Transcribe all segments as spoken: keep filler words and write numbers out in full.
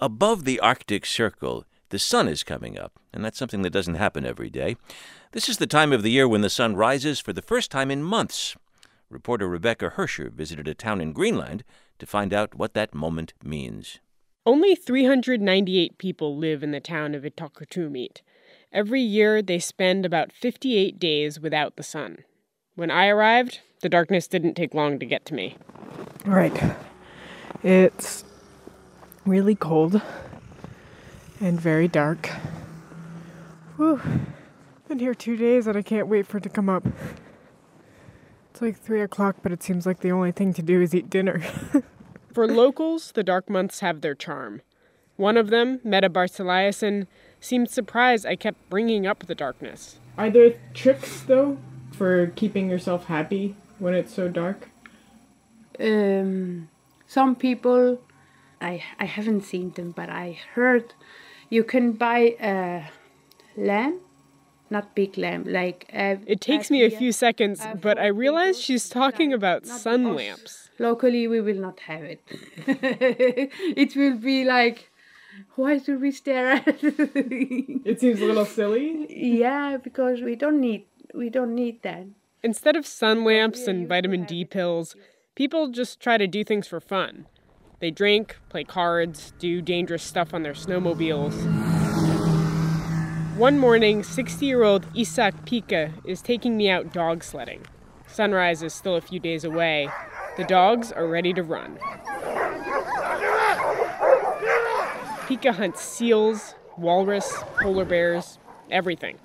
Above the Arctic Circle, the sun is coming up, and that's something that doesn't happen every day. This is the time of the year when the sun rises for the first time in months. Reporter Rebecca Hersher visited a town in Greenland to find out what that moment means. Only three hundred ninety-eight people live in the town of Ittoqqortoormiit. Every year, they spend about fifty-eight days without the sun. When I arrived, the darkness didn't take long to get to me. All right. It's really cold and very dark. Whew. Been here two days and I can't wait for it to come up. It's like three o'clock, but it seems like the only thing to do is eat dinner. For locals, the dark months have their charm. One of them, Meta Barcelaisen, seemed surprised I kept bringing up the darkness. Are there tricks, though, for keeping yourself happy when it's so dark? Um, some people, I I haven't seen them, but I heard you can buy a lamp, not big lamp, like... A, it takes me a few seconds, uh, but I realize she's talking about sun lamps. Locally, we will not have it. It will be like, why do we stare at it? It seems a little silly. Yeah, because we don't need we don't need that. Instead of sun lamps and vitamin D pills, people just try to do things for fun. They drink, play cards, do dangerous stuff on their snowmobiles. One morning, sixty-year-old Isak Pika is taking me out dog sledding. Sunrise is still a few days away. The dogs are ready to run. Pika hunts seals, walrus, polar bears, everything.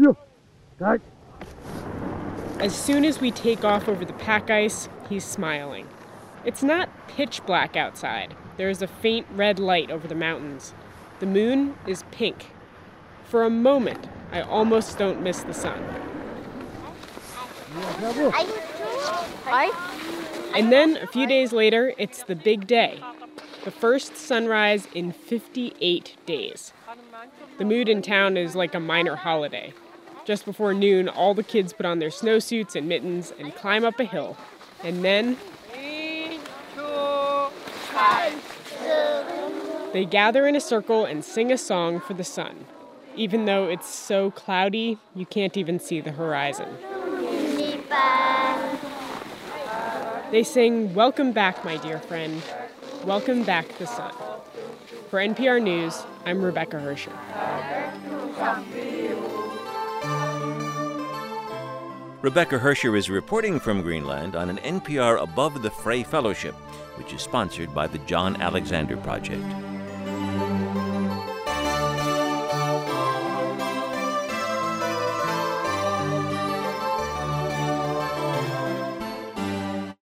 As soon as we take off over the pack ice, he's smiling. It's not pitch black outside. There is a faint red light over the mountains. The moon is pink. For a moment, I almost don't miss the sun. And then, a few days later, it's the big day. The first sunrise in fifty-eight days. The mood in town is like a minor holiday. Just before noon, all the kids put on their snowsuits and mittens and climb up a hill. And then... they gather in a circle and sing a song for the sun. Even though it's so cloudy, you can't even see the horizon. They sing, "Welcome back, my dear friend. Welcome back, the sun." For N P R News, I'm Rebecca Hersher. Rebecca Hersher is reporting from Greenland on an N P R Above the Fray Fellowship, which is sponsored by the John Alexander Project.